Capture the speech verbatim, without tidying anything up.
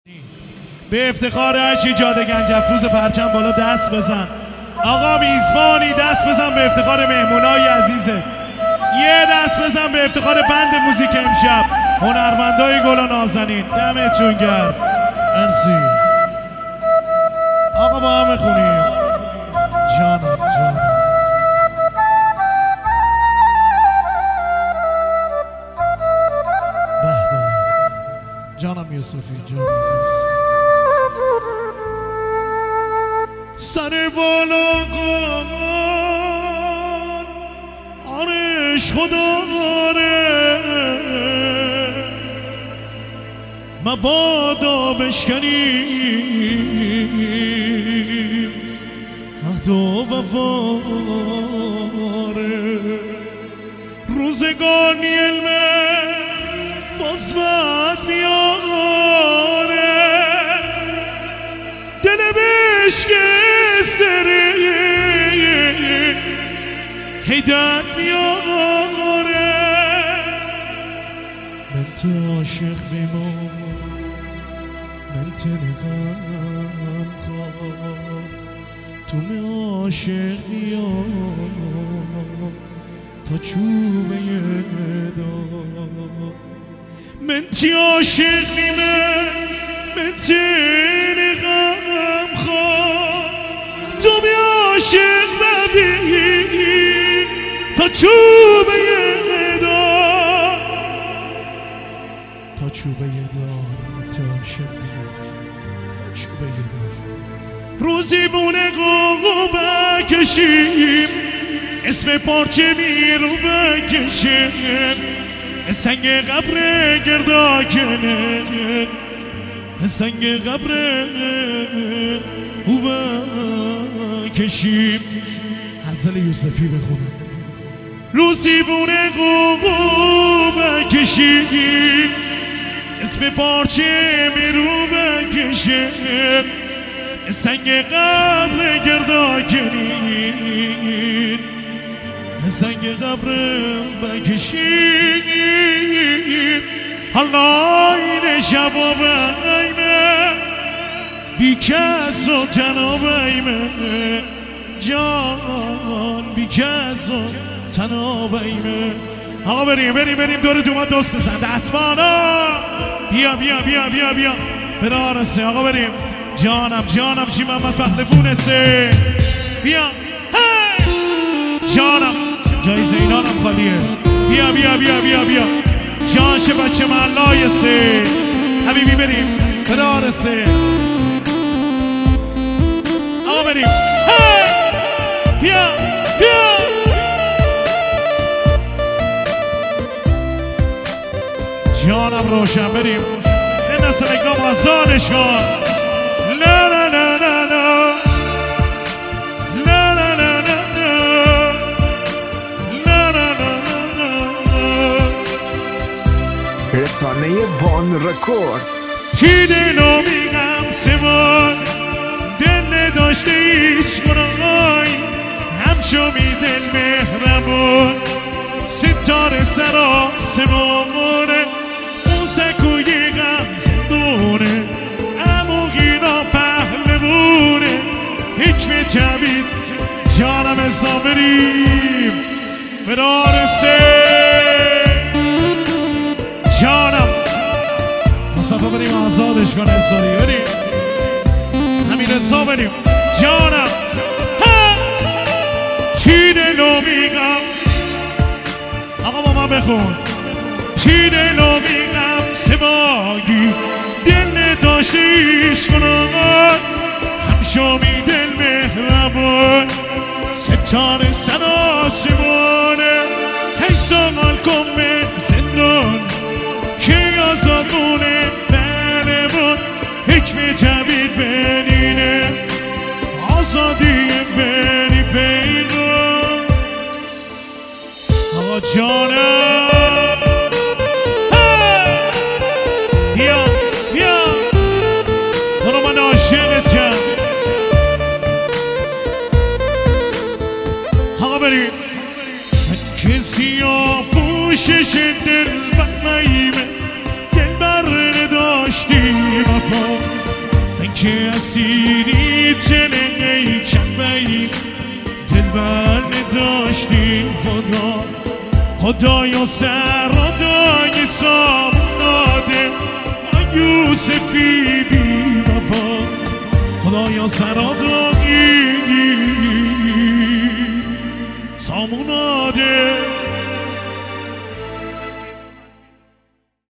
به افتخار هرچی جاده گنج افروز پرچم بالا دست بزن. آقا میزبانی دست بزن به افتخار مهمونای عزیزه. یه دست بزن به افتخار بند موزیک امشب هنرمندای گل و نازنین. دمتون گرم. مرسی. آقا با هم بخونیم. جانم جانم جانم یوسفی جانم سر بالا گمان آرش خدا داره مبادا بشکنیم عهد و وفاره روزگانی علمه باز بد میاره دل بشکسته هیدر میاره من تو عاشق بیمار من تنقم خواه تو می عاشق بیار تا چوبه دار من تی عاشق نیمه من تنقم خواه تو می عاشق ببین تا چوبه دار تا چوبه دار من تی عاشق نیمه چوبه دار روزی بونه قوقو بکشیم اسم پارچه می رو بکشیم سنگ قبر گرداکنه سنگ قبر او بکشیم غزل یوسفی بخونه روزی بونه قوقو بکشیم اسم پارچه می رو بکشیم سنگ قبر گرداکنین سنگ قبرم بکشین حالا این شب و بایمه بی کس و تنها بایمه جان بی کس و تنها بایمه آقا بریم بریم بریم دور جمعه دوست بزن دستمانا بیا بیا بیا بیا بیا برای آرسه آقا بریم جانم جانم چی محمد پهلوونه سه بیا جانم جای زینانم خالیه بیا بیا بیا بیا بیا جانش بچه محلای سه حبیبی بریم برار سه آقا بریم بیا بیا جانم روشن بریم این نسل اکرام آزادش کن لا لا لا لا لا لا لا لا رسانه وان رکورد چی دلو میگم سوان دل داشته ایش کنای همچو می دل مهربون ستاره سرا سمامونه موسکوی غم زندونه اموغینا پهلوونه حکم جوید جانم ازا بریم برارسه جانم مصطفی بریم آزادش کن ازاری بریم همین ازا بریم جانم چی دلو میگم آقا با من بخون چی دلو میگم سبایی دل داشتیش کنم همشو می دل مهربون ستاره سنا سمونه حسال کن به زندان که آزادونه برمون حکم جوید بنینه آزادی بری پیدان آقا جانم بیا بیا برو من عاشقتم آقا بریم کسی ها پوشش دل بقمایمه دل بر نداشتی ما که اسیری چنه کمه دل بر نداشتیم خدا خدایا سرادای سام داده ما یوسفی بی وفا خدایا سرادای